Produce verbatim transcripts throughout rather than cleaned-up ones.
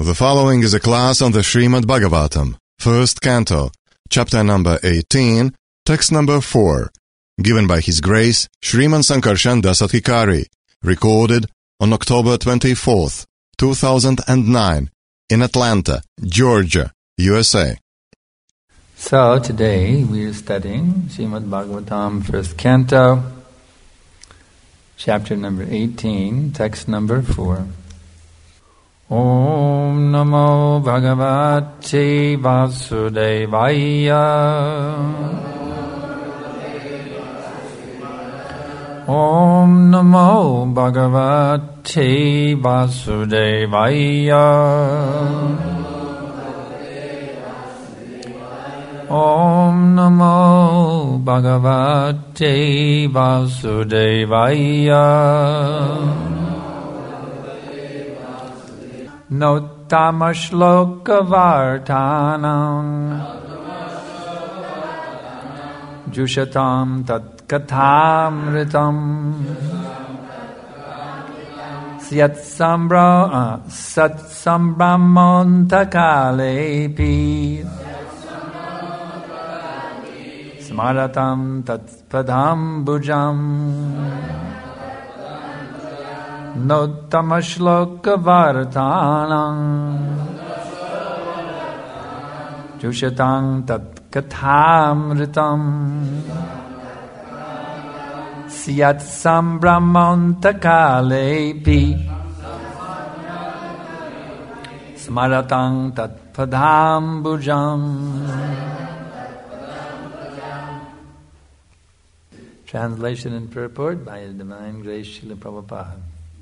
The following is a class on the Srimad Bhagavatam, first canto, chapter number eighteen, text number four, given by His Grace Shriman Sankarshan Dasathikari, recorded on October twenty-fourth, two thousand nine, in Atlanta, Georgia, U S A. So today we are studying Srimad Bhagavatam, first canto, chapter number eighteen, text number four. Om Namo Bhagavate Vasudevaya. Om Namo Bhagavate Vasudevaya. Om Namo Bhagavate Vasudevaya. Nottama shloka vartanam Jushatam tat kathamritam Syat sambra Sat sambrammontakalepi Smaratam tat padam bhujam Nottama shloka vartanam Jushatang tat kathamritam Syat sambrammontakalepi Smaratang tat padam bhujam. Translation and purport by His Divine Grace Srila Prabhupada.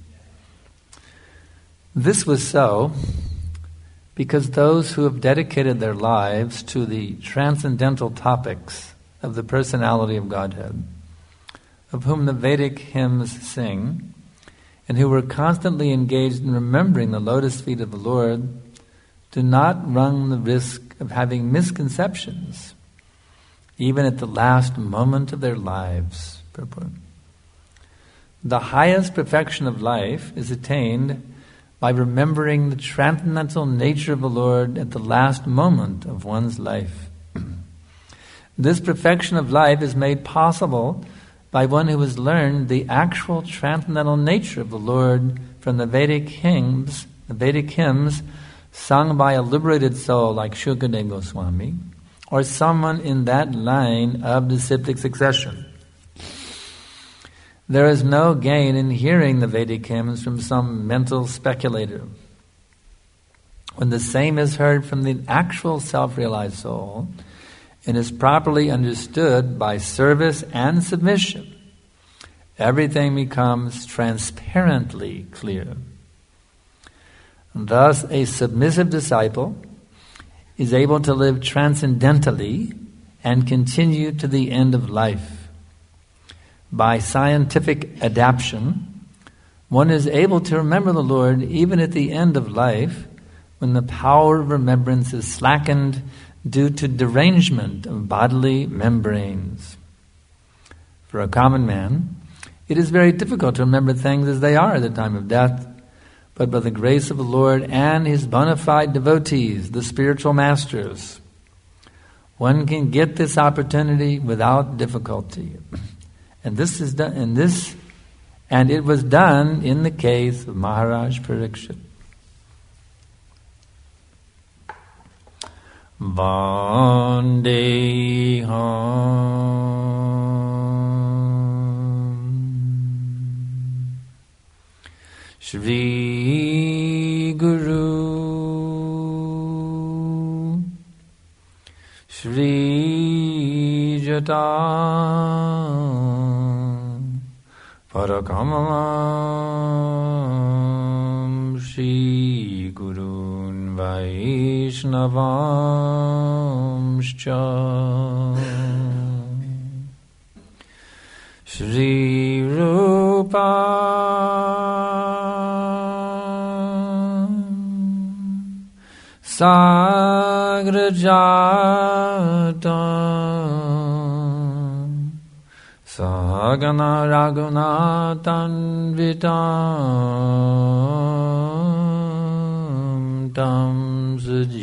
This was so because those who have dedicated their lives to the transcendental topics of the personality of Godhead, of whom the Vedic hymns sing, and who were constantly engaged in remembering the lotus feet of the Lord, do not run the risk of having misconceptions, even at the last moment of their lives. Purport. The highest perfection of life is attained by remembering the transcendental nature of the Lord at the last moment of one's life. This perfection of life is made possible by one who has learned the actual transcendental nature of the Lord from the Vedic hymns, the Vedic hymns sung by a liberated soul like Shukadeva Goswami, or someone in that line of disciplic succession. There is no gain in hearing the Vedic hymns from some mental speculator. When the same is heard from the actual self-realized soul and is properly understood by service and submission, everything becomes transparently clear. And thus, a submissive disciple is able to live transcendentally and continue to the end of life. By scientific adaptation, one is able to remember the Lord even at the end of life, when the power of remembrance is slackened due to derangement of bodily membranes. For a common man, it is very difficult to remember things as they are at the time of death, but by the grace of the Lord and His bona fide devotees, the spiritual masters, one can get this opportunity without difficulty. And this is done, and this, and it was done in the case of Maharaj Parikshit. Vandeham Shri Guru Shri Jata Parakamam Shri Gurun Vaishnavamscha Shri Rupa Sagrajata Sagana Raghunathan Vitam Shantam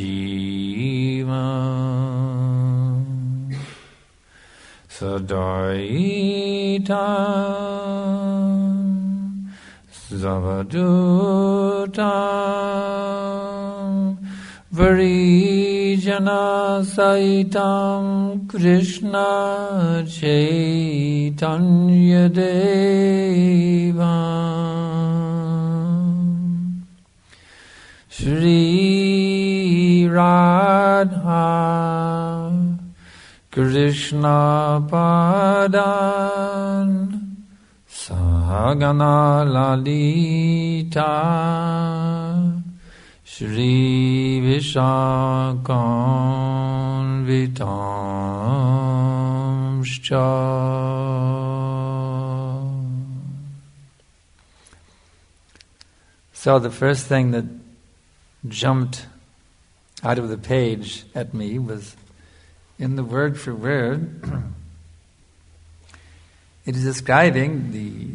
Sajivam Sadaitam Zavadutam Varijana Saitam Krishna Chaitanya Devam Shri Radha Krishna Padan Sahagana Lalita Shri Vishakam Vitamscha. So the first thing that jumped out of the page at me was in the word for word, it is describing the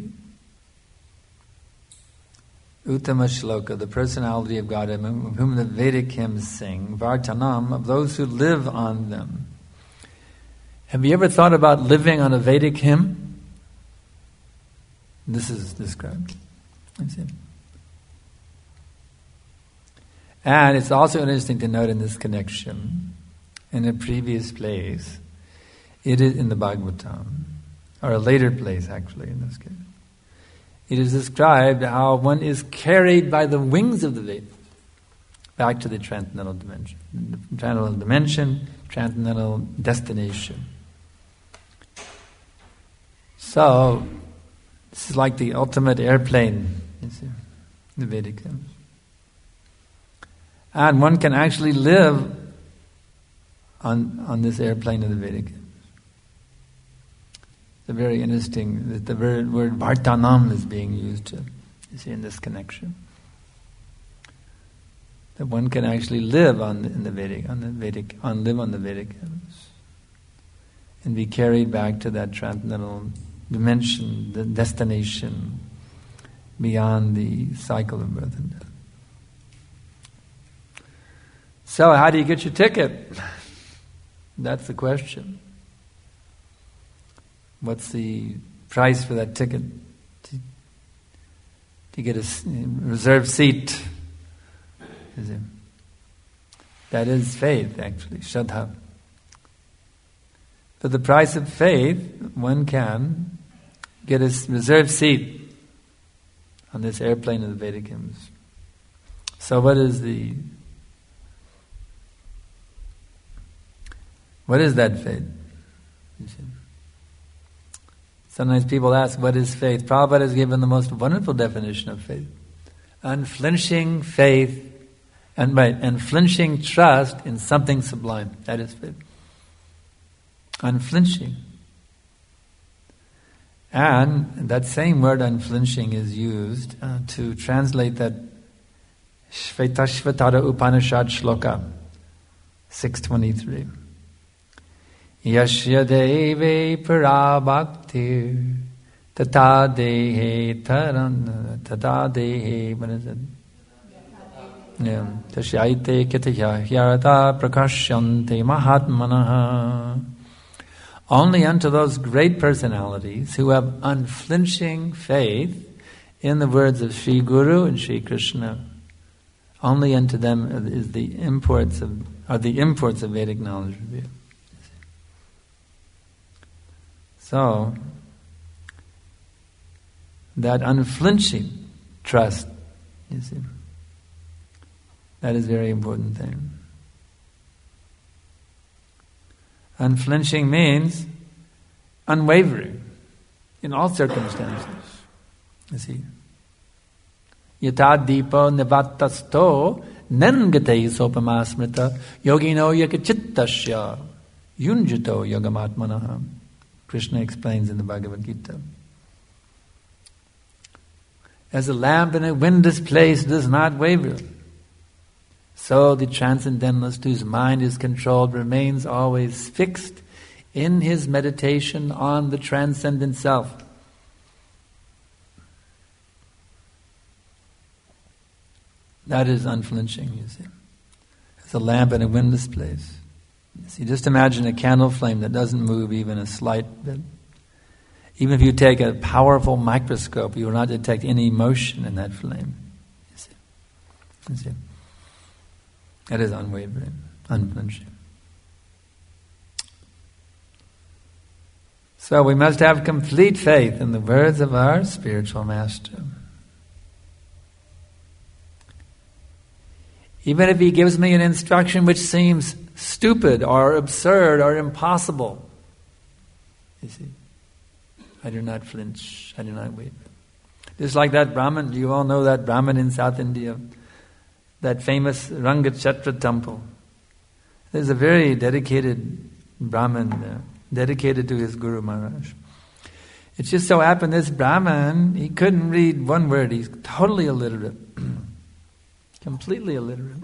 Uttama Shloka, the personality of God, of whom the Vedic hymns sing, Vartanam, of those who live on them. Have you ever thought about living on a Vedic hymn? This is described. And it's also interesting to note in this connection, in a previous place, it is in the Bhagavatam, or a later place actually in this case. It is described how one is carried by the wings of the Vedas back to the transcendental dimension. Transcendental dimension, transcendental destination. So, this is like the ultimate airplane, you see, the Vedic hymns. And one can actually live on, on this airplane of the Vedic hymns. It's very interesting that the word, word Vartanam is being used to, you see, in this connection. That one can actually live on the, in the Vedic, on the Vedic, on live on the Vedic hymns, and be carried back to that transcendental dimension, the destination beyond the cycle of birth and death. So, how do you get your ticket? That's the question. What's the price for that ticket? To, to get a reserved seat. Is it? That is faith, actually, Shraddha. For the price of faith, one can get a reserved seat on this airplane of the Vedic hymns. So what is the... What is that faith? You see? Sometimes people ask, what is faith? Prabhupada has given the most wonderful definition of faith. Unflinching faith, and right, unflinching trust in something sublime. That is faith. Unflinching. And that same word unflinching is used uh, to translate that Shvetashvatara Upanishad Shloka, six twenty-three. Yashya deve parabhaktir tata dehe taran tata dehe what is it? Yeah. Tashaite kitaya hyarata prakashyante mahatmanaha. Only unto those great personalities who have unflinching faith in the words of Sri Guru and Sri Krishna. Only unto them is the imports of are the imports of Vedic knowledge revealed. So, that unflinching trust, you see, that is a very important thing. Unflinching means unwavering in all circumstances. You see, yata deepa nivatasto nangatei sopama smrita yogino yakachittasya yunjito yogamatmanaha. Krishna explains in the Bhagavad Gita. As a lamp in a windless place does not waver, so the transcendentalist whose mind is controlled remains always fixed in his meditation on the transcendent self. That is unflinching, you see. It's a lamp in a windless place. You see, just imagine a candle flame that doesn't move even a slight bit. Even if you take a powerful microscope, you will not detect any motion in that flame. You see? You see? That is unwavering, unflinching. So we must have complete faith in the words of our spiritual master. Even if he gives me an instruction which seems stupid or absurd or impossible, you see, I do not flinch, I do not waver. Just like that Brahmin, you all know that Brahmin in South India, that famous Rangachatra temple. There's a very dedicated Brahmin there, dedicated to his Guru Maharaj. It just so happened this Brahmin, he couldn't read one word, he's totally illiterate. Completely illiterate.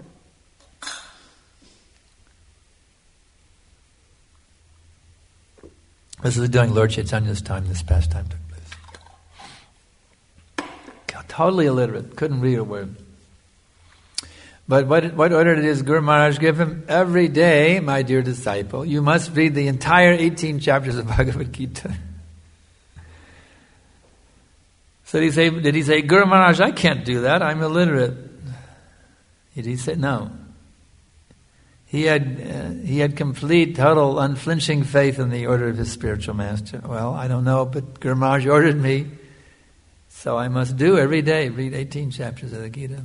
This was during Lord Chaitanya's time, this pastime took place. Totally illiterate, couldn't read a word. But what, what order did his Guru Maharaj give him? Every day, my dear disciple, you must read the entire eighteen chapters of Bhagavad Gita. So did he say, did he say, Guru Maharaj, I can't do that, I'm illiterate. Did he say no? He had uh, he had complete, total, unflinching faith in the order of his spiritual master. Well, I don't know, but Guru Maharaj ordered me, so I must do every day, read eighteen chapters of the Gita.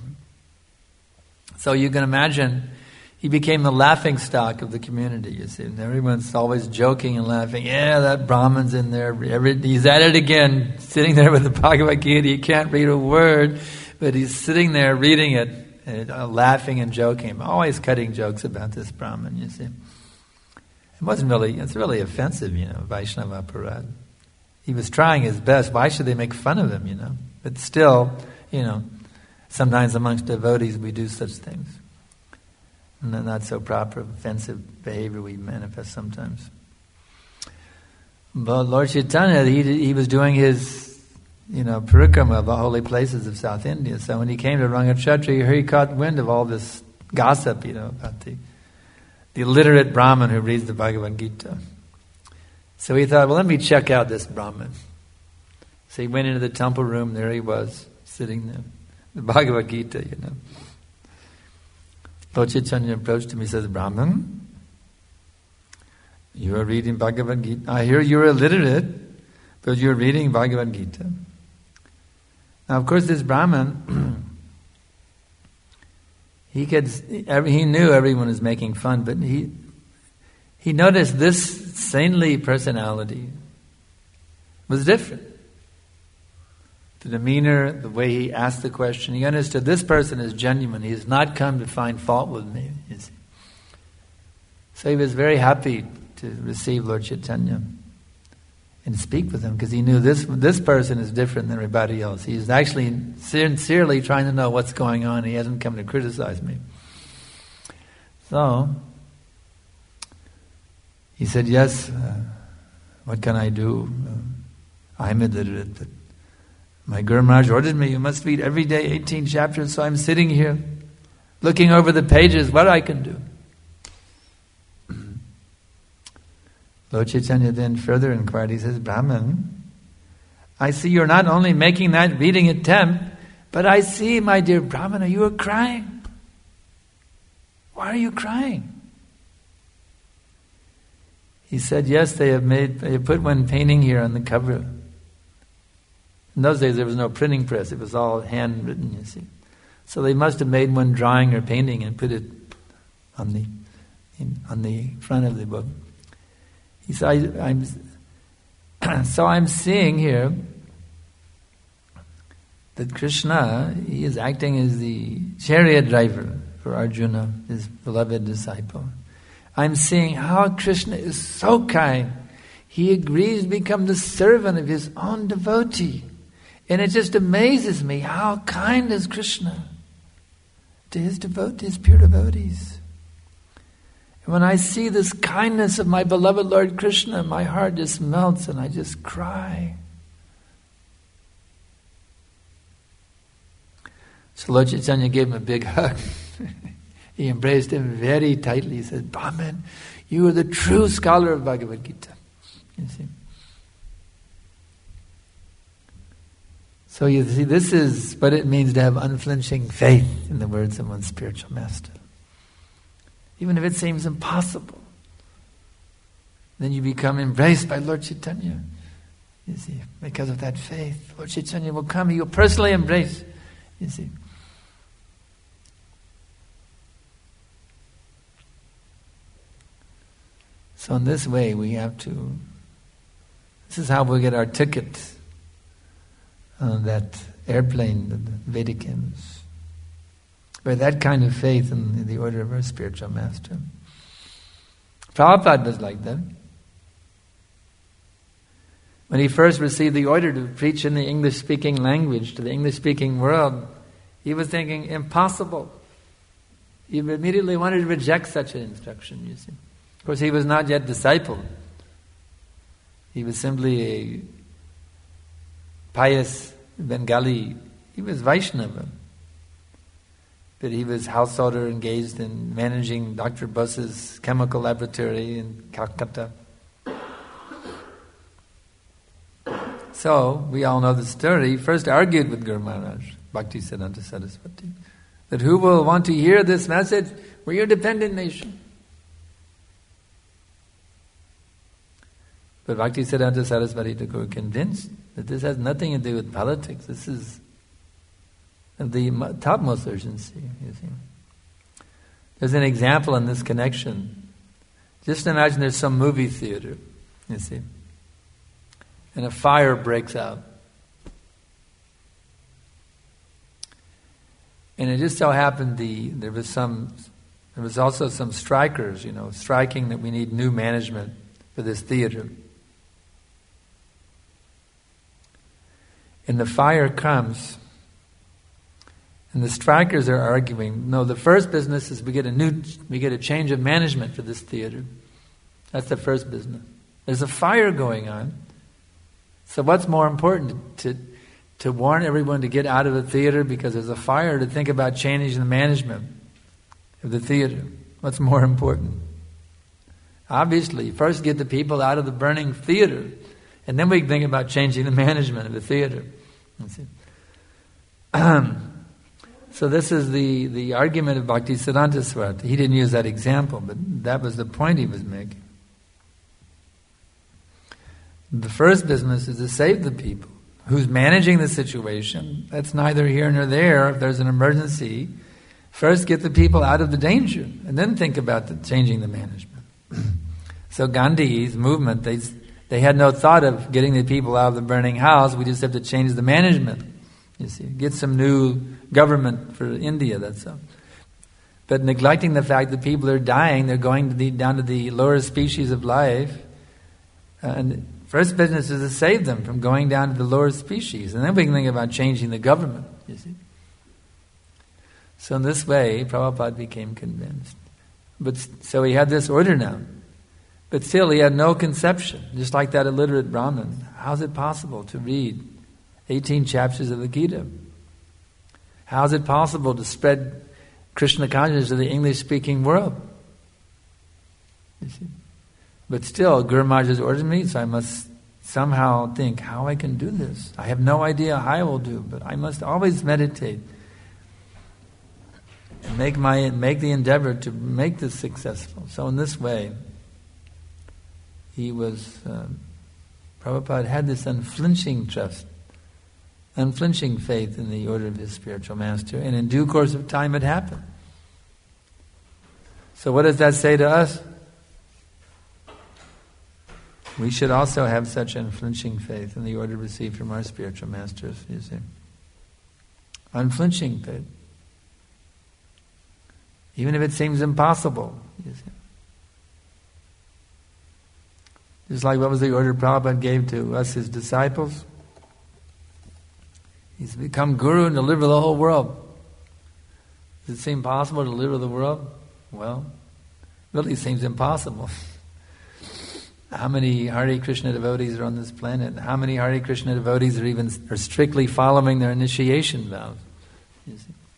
So you can imagine, he became the laughing stock of the community, you see. And everyone's always joking and laughing. Yeah, that Brahman's in there. Every, he's at it again, sitting there with the Bhagavad Gita. He can't read a word, but he's sitting there reading it, and, uh, laughing and joking. Always cutting jokes about this Brahman, you see. It wasn't really, it's really offensive, you know, Vaishnava Aparad. He was trying his best. Why should they make fun of him, you know? But still, you know, sometimes amongst devotees we do such things. And they're not so proper, offensive behavior we manifest sometimes. But Lord Chaitanya, he, he was doing his, you know, parikrama of the holy places of South India. So when he came to Rangachatra, he caught wind of all this gossip, you know, about the, the illiterate Brahmin who reads the Bhagavad Gita. So he thought, well, let me check out this Brahmin. So he went into the temple room, there he was, sitting there. The Bhagavad Gita, you know. Lord Chaitanya approached him, he says, Brahman, you are reading Bhagavad Gita. I hear you're illiterate, but you're reading Bhagavad Gita. Now, of course, this Brahman, he could, he knew everyone was making fun, but he he noticed this saintly personality was different. The demeanor, the way he asked the question, he understood this person is genuine. He has not come to find fault with me. You see. So he was very happy to receive Lord Chaitanya and speak with him, because he knew this this person is different than everybody else. He's actually sincerely trying to know what's going on. He hasn't come to criticize me. So he said, yes, uh, what can I do? Uh, I'm illiterate, but my Guru Maharaj ordered me, you must read every day eighteen chapters, so I'm sitting here looking over the pages, what I can do. Lord Chaitanya then further inquired, he says, Brahman, I see you're not only making that reading attempt, but I see, my dear Brahmana, you are crying. Why are you crying? He said, yes, they have made, they have put one painting here on the cover. In those days there was no printing press, it was all handwritten, you see. So they must have made one drawing or painting and put it on the in, on the front of the book. He said, I, I'm so I'm seeing here that Krishna, he is acting as the chariot driver for Arjuna, his beloved disciple. I'm seeing how Krishna is so kind. He agrees to become the servant of his own devotee. And it just amazes me, how kind is Krishna to his devotees, his pure devotees. And when I see this kindness of my beloved Lord Krishna, my heart just melts and I just cry. So Lord Chaitanya gave him a big hug. He embraced him very tightly. He said, Brahman, you are the true scholar of Bhagavad Gita. You see. So you see, this is what it means to have unflinching faith in the words of one's spiritual master. Even if it seems impossible, then you become embraced by Lord Chaitanya. You see, because of that faith, Lord Chaitanya will come, he will personally embrace. You see. So in this way, we have to, this is how we get our ticket on that airplane, the Vedic hymns. By that kind of faith in the order of our spiritual master. Prabhupada was like that. When he first received the order to preach in the English-speaking language to the English-speaking world, he was thinking, impossible. He immediately wanted to reject such an instruction, you see. Of course, he was not yet disciple. He was simply a pious Bengali. He was Vaishnava. But he was householder engaged in managing Doctor Bose's chemical laboratory in Calcutta. So, we all know the story. He first argued with Guru Maharaj, Bhaktisiddhanta Saraswati, that who will want to hear this message? We're your dependent nation. But Bhaktisiddhanta Saraswati Thakur convinced that this has nothing to do with politics. This is of the topmost urgency, you see. There's an example in this connection. Just imagine there's some movie theater, you see, and a fire breaks out. And it just so happened the there was some there was also some strikers, you know, striking that we need new management for this theater. And the fire comes, and the strikers are arguing, no, the first business is we get a new, we get a change of management for this theater. That's the first business. There's a fire going on. So what's more important, to to warn everyone to get out of the theater because there's a fire, to think about changing the management of the theater? What's more important? Obviously, first get the people out of the burning theater, and then we can think about changing the management of the theater. So this is the, the argument of Bhaktisiddhanta Saraswati. He didn't use that example, but that was the point he was making. The first business is to save the people. Who's managing the situation? That's neither here nor there. If there's an emergency, first get the people out of the danger, and then think about the, changing the management. So Gandhi's movement, they they had no thought of getting the people out of the burning house. We just have to change the management. You see, get some new government for India. That's all. But neglecting the fact that people are dying, they're going to the, down to the lower species of life, uh, and first business is to save them from going down to the lower species, and then we can think about changing the government. You see. So in this way, Prabhupada became convinced. But so he had this order now. But still, he had no conception, just like that illiterate Brahmin. How is it possible to read eighteen chapters of the Gita? How is it possible to spread Krishna consciousness to the English-speaking world? You see? But still, Guru Maharaj has ordered me, so I must somehow think how I can do this. I have no idea how I will do, but I must always meditate and make my make the endeavor to make this successful. So in this way, he was, uh, Prabhupada had this unflinching trust, unflinching faith in the order of his spiritual master, and in due course of time it happened. So what does that say to us? We should also have such unflinching faith in the order received from our spiritual masters, you see. Unflinching faith. Even if it seems impossible, you see. Just like what was the order Prabhupada gave to us, his disciples? He's become guru and deliver the whole world. Does it seem possible to deliver the world? Well, it really seems impossible. How many Hare Krishna devotees are on this planet? How many Hare Krishna devotees are even are strictly following their initiation vows? You see?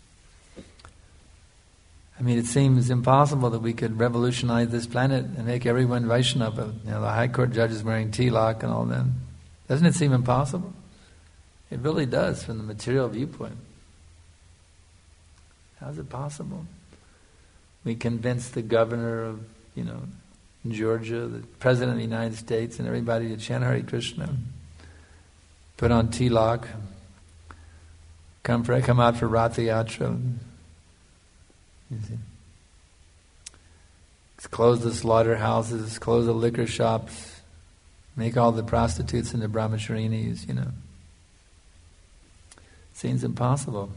I mean, it seems impossible that we could revolutionize this planet and make everyone Vaishnava. You know, the High Court judges wearing tilak and all that. Doesn't it seem impossible? It really does from the material viewpoint. How is it possible? We convinced the governor of, you know, Georgia, the president of the United States, and everybody to chant Hare Krishna, put on tilak, come for come out for Ratha Yatra. You see. Close the slaughterhouses, close the liquor shops, make all the prostitutes into brahmacharinis, you know. Seems impossible.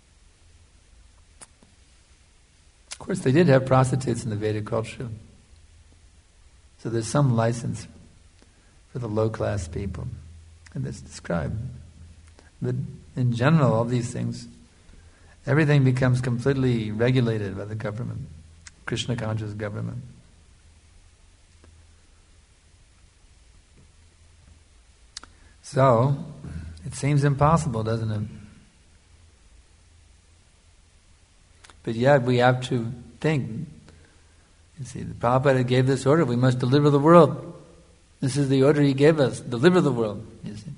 Of course, they did have prostitutes in the Vedic culture. So there's some license for the low-class people. And that's described. But in general, all these things, everything becomes completely regulated by the government, Krishna-conscious government. So, it seems impossible, doesn't it? But yet we have to think. You see, the Prabhupada gave this order, we must deliver the world. This is the order he gave us, deliver the world, you see.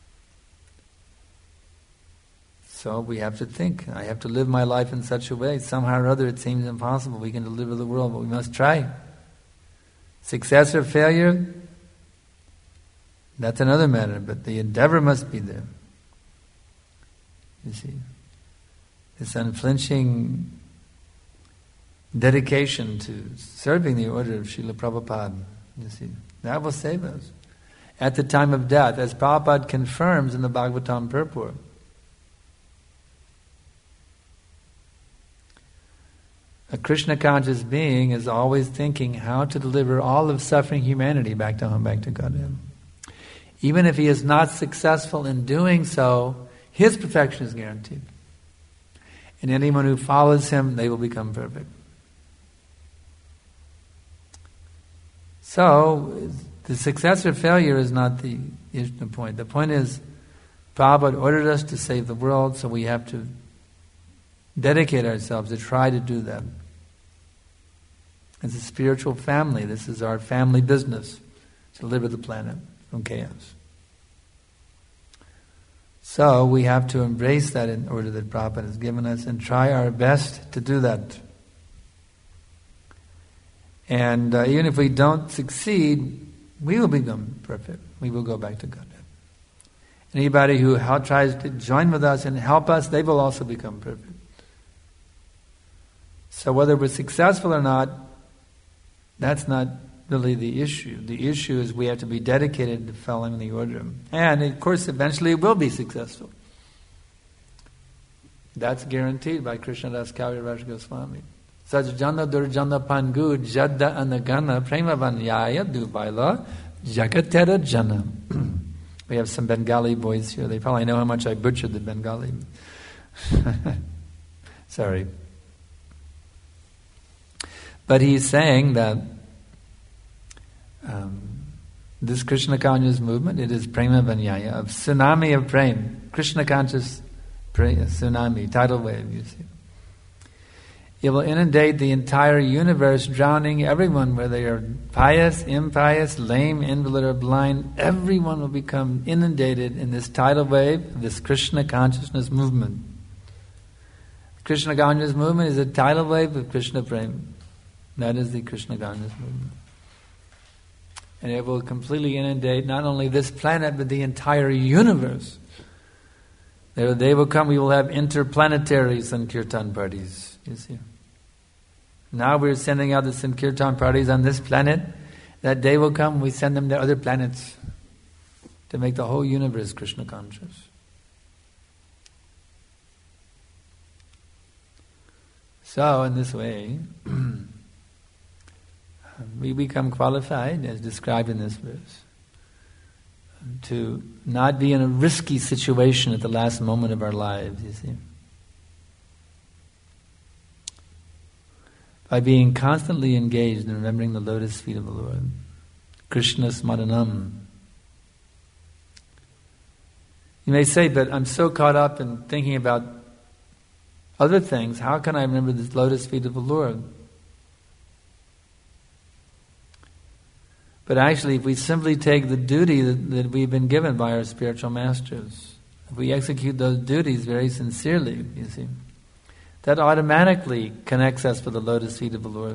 So we have to think, I have to live my life in such a way, somehow or other it seems impossible, we can deliver the world, but we must try. Success or failure, that's another matter, but the endeavor must be there. You see, this unflinching dedication to serving the order of Srila Prabhupada, you see, that will save us. At the time of death, as Prabhupada confirms in the Bhagavatam purport, a Krishna-conscious being is always thinking how to deliver all of suffering humanity back to home, back to Godhead. Even if he is not successful in doing so, his perfection is guaranteed. And anyone who follows him, they will become perfect. So, the success or failure is not the, is the point. The point is, Prabhupada ordered us to save the world, so we have to dedicate ourselves to try to do that. It's a spiritual family. This is our family business, to deliver the planet from chaos. So we have to embrace that in order that Prabhupada has given us and try our best to do that. And uh, even if we don't succeed, we will become perfect. We will go back to Godhead. Anybody who help, tries to join with us and help us, they will also become perfect. So whether we're successful or not, that's not really the issue. The issue is we have to be dedicated to following the order. And of course, eventually it will be successful. That's guaranteed by Krishnadas Kaviraj Goswami. Sajjana durjana pangu jadda anagana premavanyaya duvaila jagatera jana. We have some Bengali boys here. They probably know how much I butchered the Bengali. Sorry. But he's saying that um, this Krishna conscious movement, it is prema vanyaya, of tsunami of prema, Krishna conscious prema, tsunami, tidal wave, you see. It will inundate the entire universe, drowning everyone, whether they are pious, impious, lame, invalid, or blind. Everyone will become inundated in this tidal wave, this Krishna consciousness movement. Krishna consciousness movement is a tidal wave of Krishna prema. That is the Krishna consciousness movement. And it will completely inundate not only this planet, but the entire universe. There, they will come, we will have interplanetary Sankirtan parties, you see. Now we're sending out the Sankirtan parties on this planet. That day will come, we send them to other planets to make the whole universe Krishna conscious. So, in this way, we become qualified, as described in this verse, to not be in a risky situation at the last moment of our lives, you see. By being constantly engaged in remembering the lotus feet of the Lord. Krishna Smaranam. You may say, but I'm so caught up in thinking about other things, how can I remember the lotus feet of the Lord? But actually, if we simply take the duty that, that we've been given by our spiritual masters, if we execute those duties very sincerely, you see, that automatically connects us with the lotus feet of the Lord.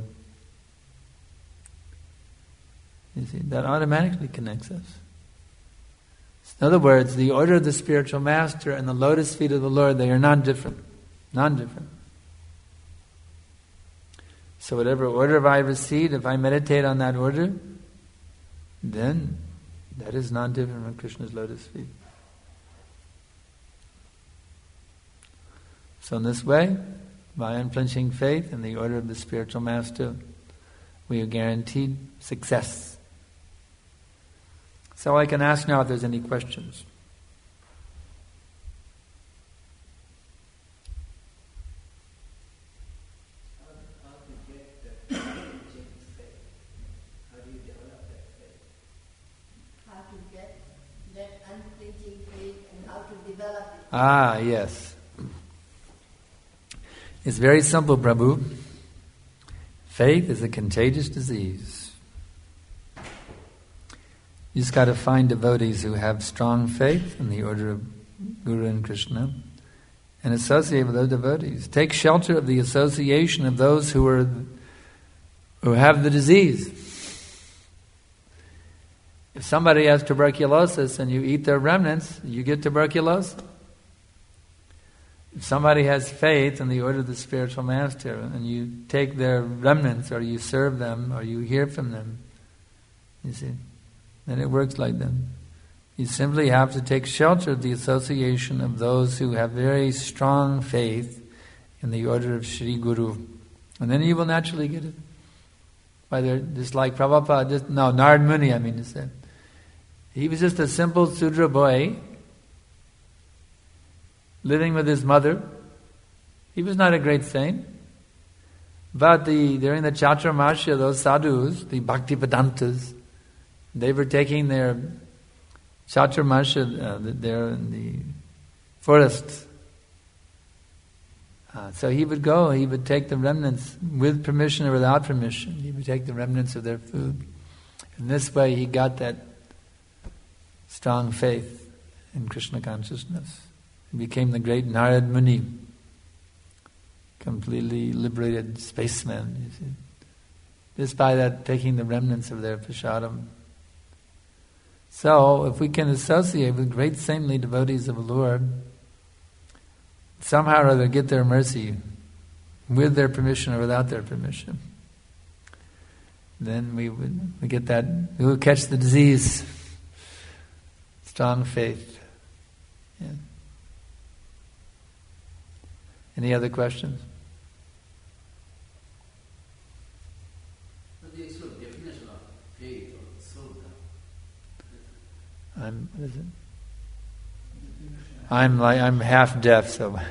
You see, that automatically connects us. In other words, the order of the spiritual master and the lotus feet of the Lord, they are non-different. Non-different. So whatever order I receive, if I meditate on that order, then that is non-different from Krishna's lotus feet. So in this way, by unflinching faith in the order of the spiritual master, we are guaranteed success. So I can ask now if there's any questions. How to get that unflinching faith? How do you develop that faith? How to get that unflinching faith and how to develop it. Ah, yes. It's very simple, Prabhu. Faith is a contagious disease. You just got to find devotees who have strong faith in the order of Guru and Krishna and associate with those devotees. Take shelter of the association of those who are who have the disease. If somebody has tuberculosis and you eat their remnants, you get tuberculosis. If somebody has faith in the order of the spiritual master and you take their remnants or you serve them or you hear from them, you see, then it works like them. You simply have to take shelter of the association of those who have very strong faith in the order of Sri Guru. And then you will naturally get it. Whether just like Prabhupada, just, no, Narad Muni, I mean to say. He was just a simple Sudra boy living with his mother. He was not a great saint. But the during the Chaturmasya, those sadhus, the Bhaktivedantas, they were taking their Chaturmasya uh, there in the forest. Uh, so he would go, he would take the remnants, with permission or without permission, he would take the remnants of their food. In this way he got that strong faith in Krishna consciousness. He became the great Narad Muni, completely liberated spaceman, you see. Just by that, taking the remnants of their prasadam. So, if we can associate with great saintly devotees of the Lord, somehow or other get their mercy, with their permission or without their permission, then we would we get that, we will catch the disease. Strong faith. Yeah. Any other questions? What is the definition of faith or Sudha? I'm. What is it? I'm like I'm half deaf, so. What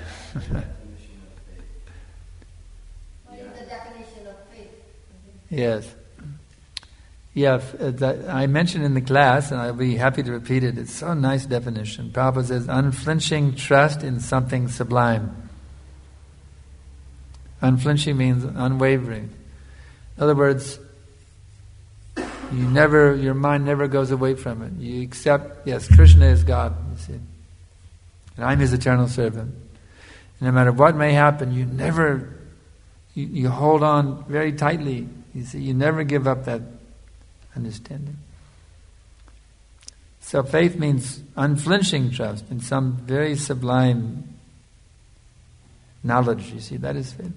is the definition of faith? Yes. Yeah, that I mentioned in the class, and I'll be happy to repeat it. It's so nice definition. Prabhupada says, unflinching trust in something sublime. Unflinching means unwavering. In other words, you never, your mind never goes away from it. You accept, yes, Krishna is God, you see. And I'm His eternal servant. And no matter what may happen, you never, you, you hold on very tightly. You see, you never give up that understanding. So faith means unflinching trust in some very sublime knowledge, you see, that is faith.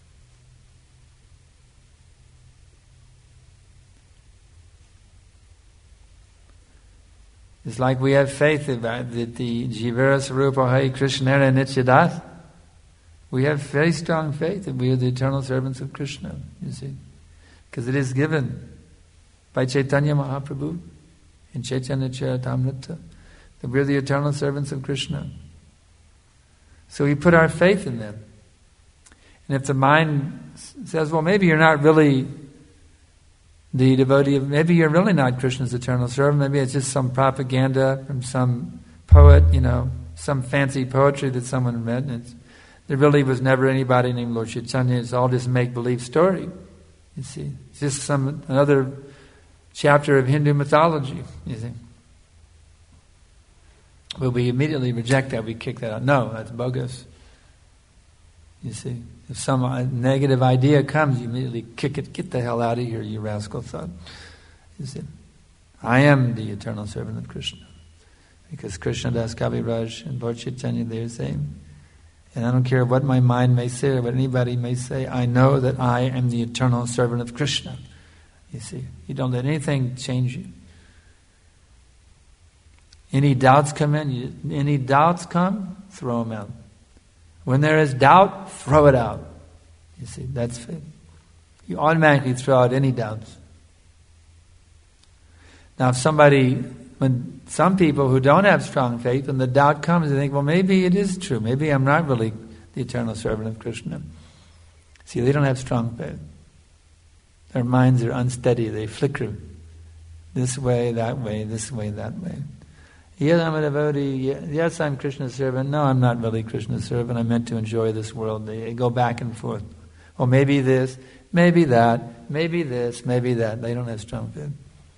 It's like we have faith about that the Jivara Sarupa Hai Krishnara Nityadas. We have very strong faith that we are the eternal servants of Krishna, you see. Because it is given by Chaitanya Mahaprabhu in Chaitanya Charitamrita that we are the eternal servants of Krishna. So we put our faith in them. And if the mind says, well, maybe you're not really the devotee of, maybe you're really not Krishna's eternal servant, maybe it's just some propaganda from some poet, you know, some fancy poetry that someone read, and it's, There really was never anybody named Lord Chaitanya. It's all just make-believe story. You see, it's just some another chapter of Hindu mythology. You see, but we immediately reject that. We kick that out. No, that's bogus. You see, if some negative idea comes, you immediately kick it. Get the hell out of here, you rascal thought. You see, I am the eternal servant of Krishna, because Krishna Das Kaviraj and Lord Chaitanya, they're the same. And I don't care what my mind may say or what anybody may say, I know that I am the eternal servant of Krishna. You see, you don't let anything change you. Any doubts come in, you, any doubts come, throw them out. When there is doubt, throw it out. You see, that's faith. You automatically throw out any doubts. Now, if somebody, when some people who don't have strong faith, and the doubt comes, they think, well, maybe it is true. Maybe I'm not really the eternal servant of Krishna. See, they don't have strong faith. Their minds are unsteady. They flicker this way, that way, this way, that way. Yes, I'm a devotee. Yes, I'm Krishna's servant. No, I'm not really Krishna's servant. I'm meant to enjoy this world. They go back and forth. Well, maybe this, maybe that, maybe this, maybe that. They don't have strong faith.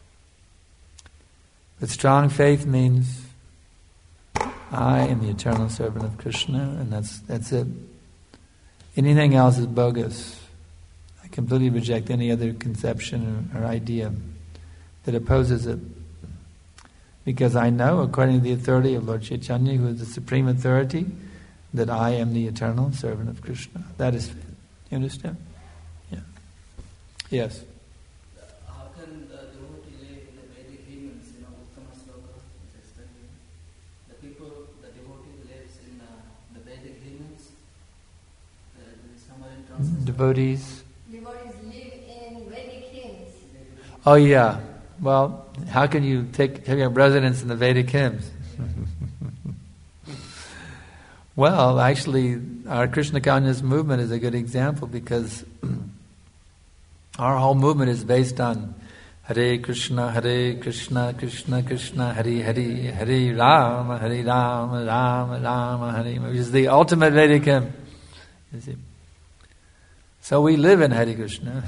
But strong faith means I am the eternal servant of Krishna, and that's that's it. Anything else is bogus. I completely reject any other conception or, or idea that opposes it. Because I know, according to the authority of Lord Chaitanya, who is the supreme authority, that I am the eternal servant of Krishna. That is faith. You understand? Yeah. Yes. How can the devotee live in the Vedic hymns, you know, Uttama Sloka, which is studying? The people, the devotee lives in uh, the Vedic hymns, uh, somewhere in translation. Devotees? Devotees live in Vedic hymns. Oh yeah. Well, how can you take, take up residence in the Vedic hymns? Well, actually, our Krishna consciousness movement is a good example, because our whole movement is based on Hare Krishna, Hare Krishna, Krishna Krishna, Hare Hare, Hare Rama, Hare Rama, Rama Rama, Hare, which is the ultimate Vedic hymn. You see? So we live in Hare Krishna.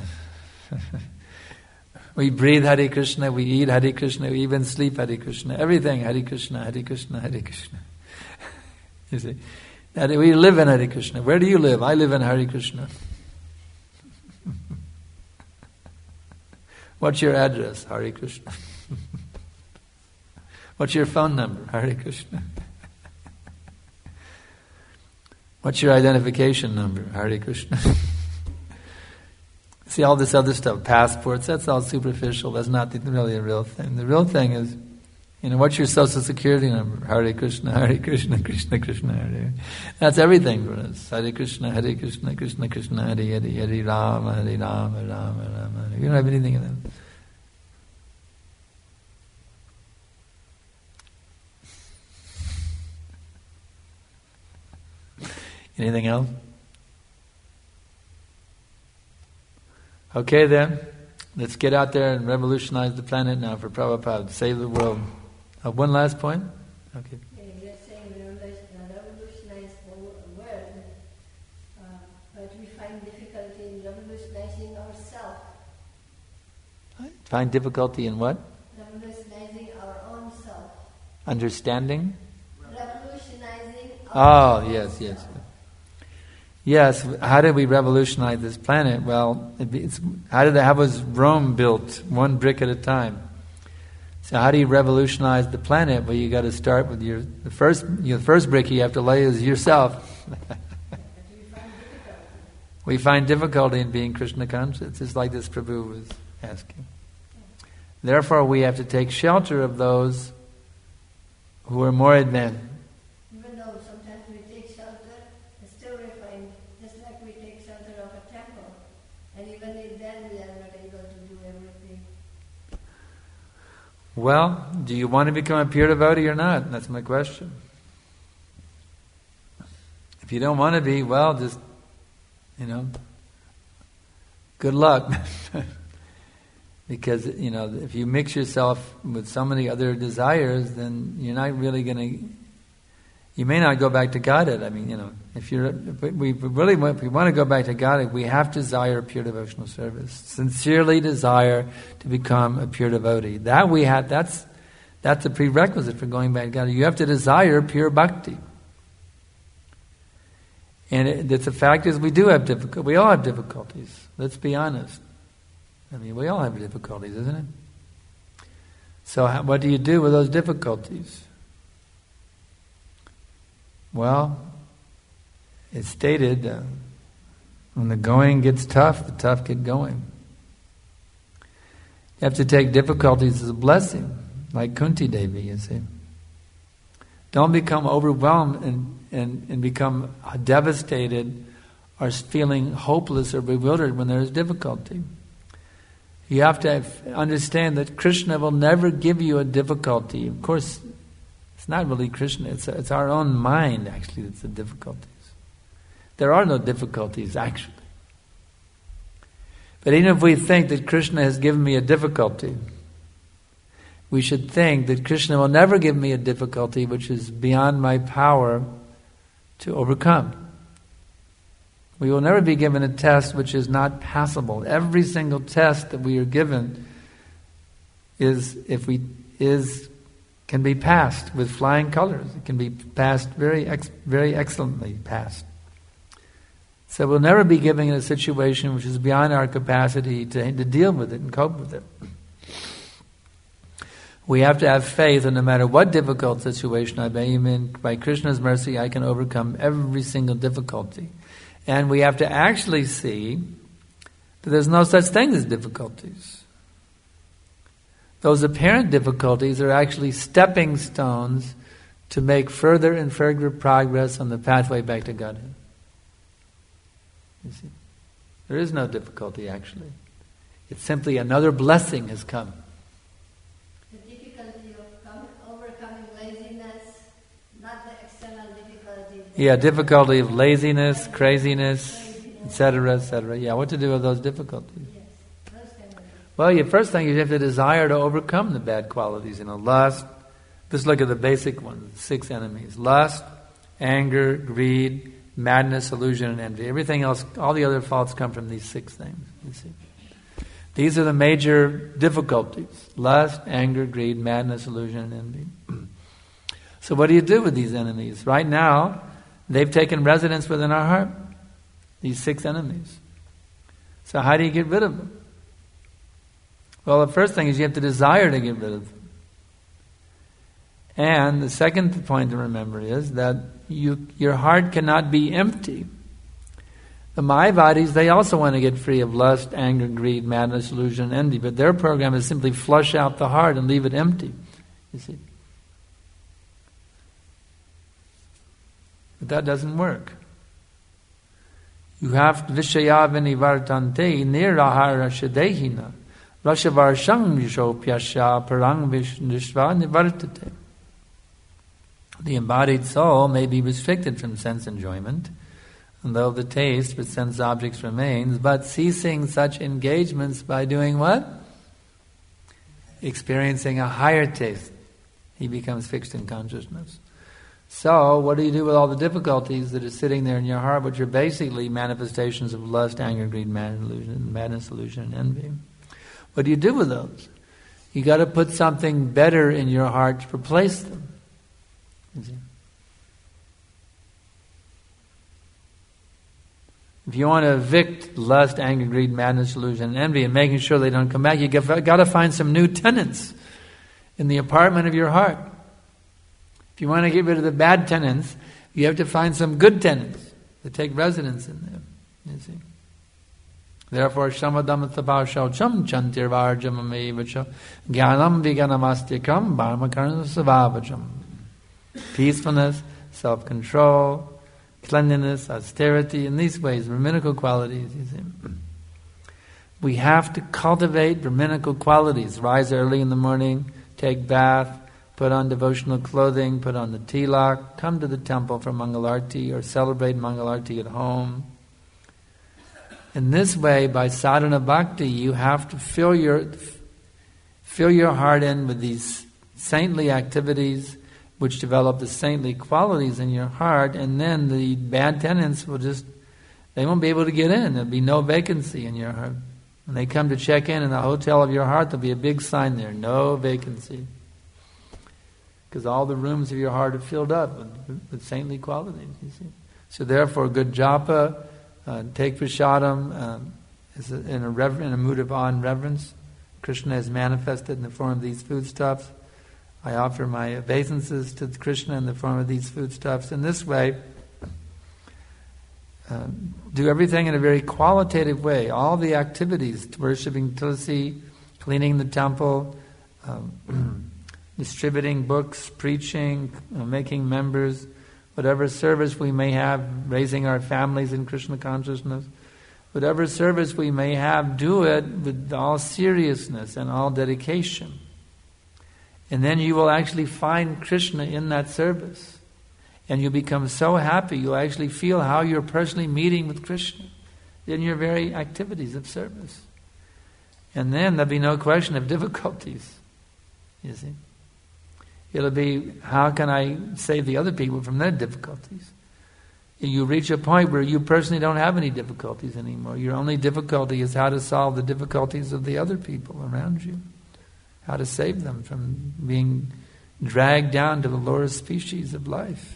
We breathe Hare Krishna, we eat Hare Krishna, we even sleep Hare Krishna. Everything Hare Krishna, Hare Krishna, Hare Krishna. You see? That we live in Hare Krishna. Where do you live? I live in Hare Krishna. What's your address? Hare Krishna. What's your phone number? Hare Krishna. What's your identification number? Hare Krishna. See, all this other stuff, passports, that's all superficial. That's not really a real thing. The real thing is, you know, what's your social security number? Hare Krishna, Hare Krishna, Krishna Krishna, Hare. That's everything for us. Hare Krishna, Hare Krishna, Krishna Krishna, Hare Hare, Hare Rama, Hare Rama, Rama Rama. You don't have anything in that. Anything else? Okay then, let's get out there and revolutionize the planet now for Prabhupada, save the world. Uh, one last point? Okay. You're saying revolutionize the world, uh, but we find difficulty in revolutionizing ourselves. Find difficulty in what? Revolutionizing our own self. Understanding? Revolutionizing Oh, our own yes, self. yes. Yes, how did we revolutionize this planet? Well, it's, how did how was Rome built? One brick at a time. So how do you revolutionize the planet? Well, you got to start with your the first your first brick you have to lay is yourself. We find difficulty in being Krishna conscious. It's like this Prabhu was asking. Therefore, we have to take shelter of those who are more advanced. Even though sometimes we take shelter, still we find, just like we take shelter of a temple, and even if then we are not able to do everything. Well, do you want to become a pure devotee or not? That's my question. If you don't want to be, well, just, you know, good luck. Because, you know, if you mix yourself with so many other desires, then you're not really going to, You may not go back to Godhead. I mean, you know, if you're, if we really, want, if we want to go back to Godhead, we have to desire pure devotional service. Sincerely desire to become a pure devotee. That we have. That's that's a prerequisite for going back to Godhead. You have to desire pure bhakti. And it, it's a fact is we do have difficulties. We all have difficulties. Let's be honest. I mean, we all have difficulties, isn't it? So, how, what do you do with those difficulties? Well, it's stated, uh, when the going gets tough, the tough get going. You have to take difficulties as a blessing, like Kunti Devi, you see. Don't become overwhelmed and, and, and become devastated or feeling hopeless or bewildered when there is difficulty. You have to understand that Krishna will never give you a difficulty. Of course, it's not really Krishna, it's, it's our own mind, actually, that's the difficulties. There are no difficulties, actually. But even if we think that Krishna has given me a difficulty, we should think that Krishna will never give me a difficulty which is beyond my power to overcome. We will never be given a test which is not passable. Every single test that we are given is, if we is, can be passed with flying colors. It can be passed very, ex, very excellently passed. So we'll never be given a situation which is beyond our capacity to, to deal with it and cope with it. We have to have faith, and no matter what difficult situation I may be in, by Krishna's mercy, I can overcome every single difficulty. And we have to actually see that there's no such thing as difficulties. Those apparent difficulties are actually stepping stones to make further and further progress on the pathway back to Godhead. You see? There is no difficulty, actually. It's simply another blessing has come. The difficulty of come, overcoming laziness, not the external difficulty. Yeah, difficulty of laziness, craziness, et cetera, et cetera. Yeah, what to do with those difficulties? Yes, those kind of Well, your first thing is you have to desire to overcome the bad qualities. You know, lust. Let's look at the basic ones, six enemies: lust, anger, greed, madness, illusion, and envy. Everything else, all the other faults come from these six things. You see, these are the major difficulties: lust, anger, greed, madness, illusion, and envy. So, what do you do with these enemies? Right now, they've taken residence within our heart. These six enemies. So, how do you get rid of them? Well, the first thing is you have to desire to get rid of them. And the second point to remember is that you, your heart cannot be empty. The Mayavadis, they also want to get free of lust, anger, greed, madness, illusion, and envy. But their program is simply flush out the heart and leave it empty. You see? But that doesn't work. You have Vishaya vinivartante nirahara shadehina rashavarsham yishopyasya parang vishnishva nivartate. The embodied soul may be restricted from sense enjoyment, and though the taste with sense objects remains, but ceasing such engagements by doing what? Experiencing a higher taste. He becomes fixed in consciousness. So, what do you do with all the difficulties that are sitting there in your heart, which are basically manifestations of lust, anger, greed, madness, illusion, madness, illusion, and envy? What do you do with those? You got to put something better in your heart to replace them. If you want to evict lust, anger, greed, madness, illusion, and envy, and making sure they don't come back, you got to find some new tenants in the apartment of your heart. If you want to get rid of the bad tenants, you have to find some good tenants that take residence in them. You see. Therefore, shamadamatabhashaucham chantirvarjamamevacha jnanam viganamastikam bharmakarna savavacham. Peacefulness, self-control, cleanliness, austerity, in these ways, Brahminical qualities, you see. We have to cultivate Brahminical qualities. Rise early in the morning, take bath, put on devotional clothing, put on the tilak, come to the temple for Mangalarti or celebrate Mangalarti at home. In this way, by sadhana bhakti, you have to fill your fill your heart in with these saintly activities, which develop the saintly qualities in your heart, and then the bad tenants will just, they won't be able to get in. There'll be no vacancy in your heart. When they come to check in in the hotel of your heart, there'll be a big sign there, no vacancy. Because all the rooms of your heart are filled up with, with saintly qualities, you see. So therefore, good japa, uh, take prasadam um, is a, in, a rever- in a mood of awe and reverence. Krishna is manifested in the form of these foodstuffs. I offer my obeisances to Krishna in the form of these foodstuffs. In this way, uh, do everything in a very qualitative way. All the activities, worshipping Tulsi, cleaning the temple, um, distributing books, preaching, uh, making members, whatever service we may have, raising our families in Krishna consciousness, whatever service we may have, do it with all seriousness and all dedication. And then you will actually find Krishna in that service. And you'll become so happy, you'll actually feel how you're personally meeting with Krishna in your very activities of service. And then there'll be no question of difficulties, you see. It'll be, how can I save the other people from their difficulties? You reach a point where you personally don't have any difficulties anymore. Your only difficulty is how to solve the difficulties of the other people around you. How to save them from being dragged down to the lower species of life.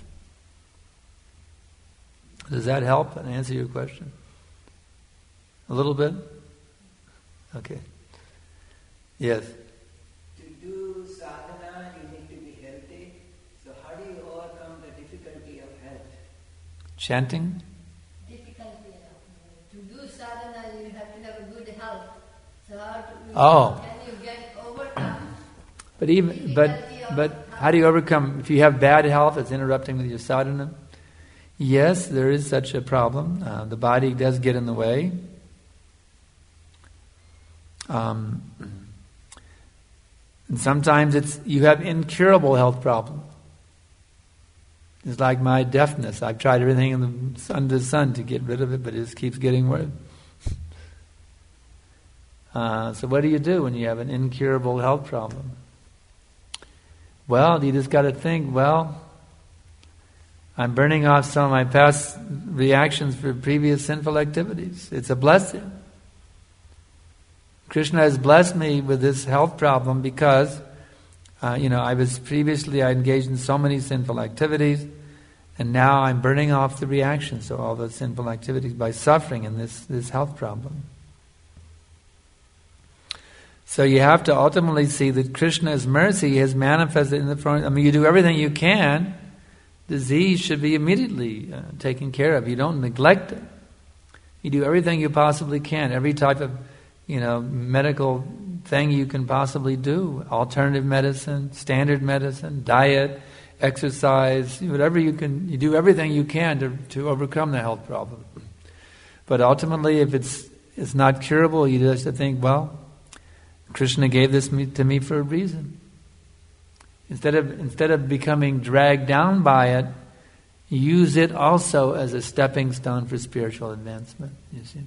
Does that help and answer your question? A little bit? Okay. Yes. To do sadhana, you need to be healthy. So how do you overcome the difficulty of health? Chanting? Difficulty. To do sadhana, you have to have a good health. So how to, Oh. can you get overcome? But even but but how do you overcome if you have bad health? It's interrupting with your sadhana. Yes, there is such a problem. Uh, the body does get in the way. Um, and sometimes it's you have incurable health problems. It's like my deafness. I've tried everything in the, under the sun to get rid of it, but it just keeps getting worse. Uh, so what do you do when you have an incurable health problem? Well, you just got to think, well, I'm burning off some of my past reactions for previous sinful activities. It's a blessing. Krishna has blessed me with this health problem because, uh, you know, I was previously, I engaged in so many sinful activities, and now I'm burning off the reactions to all those sinful activities by suffering in this, this health problem. So you have to ultimately see that Krishna's mercy has manifested in the form. I mean, you do everything you can. Disease should be immediately uh, taken care of. You don't neglect it. You do everything you possibly can. Every type of, you know, medical thing you can possibly do. Alternative medicine, standard medicine, diet, exercise, whatever you can. You do everything you can to, to overcome the health problem. But ultimately, if it's it's not curable, you just have to think, well, Krishna gave this me, to me for a reason. Instead of instead of becoming dragged down by it, use it also as a stepping stone for spiritual advancement. You see.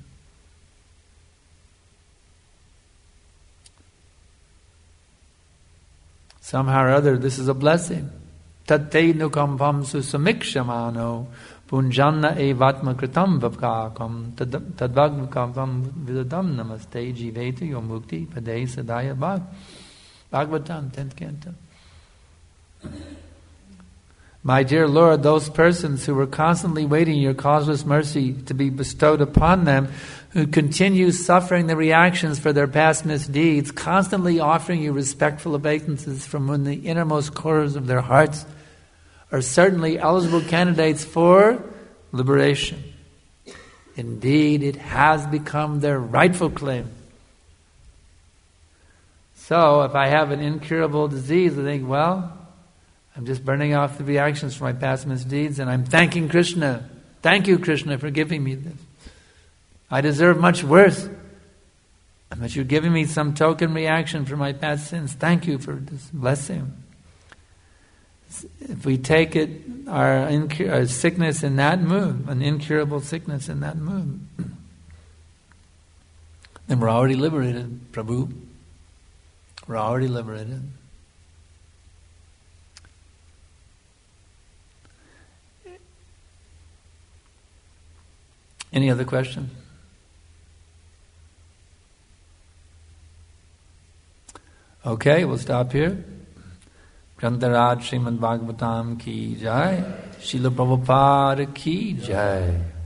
Somehow or other, this is a blessing. Tatte nukampam susamikshamano punjanna evatma kritam vapkakam tadvagmakampam vidadam namaste jiveta yomukti padei sadaya bhag. Bhagavatam, tenth canto. My dear Lord, those persons who were constantly waiting your causeless mercy to be bestowed upon them, who continue suffering the reactions for their past misdeeds, constantly offering you respectful obeisances from within the innermost corners of their hearts, are certainly eligible candidates for liberation. Indeed, it has become their rightful claim. So, if I have an incurable disease, I think, well, I'm just burning off the reactions for my past misdeeds, and I'm thanking Krishna. Thank you, Krishna, for giving me this. I deserve much worse. But you're giving me some token reaction for my past sins. Thank you for this blessing. If we take it, our, incur- our sickness in that mood, an incurable sickness in that mood, then we're already liberated, Prabhu. We're already liberated. Any other question? Okay, we'll stop here. Grantaraj Srimad Bhagavatam ki jai. Srila Prabhupada ki jai.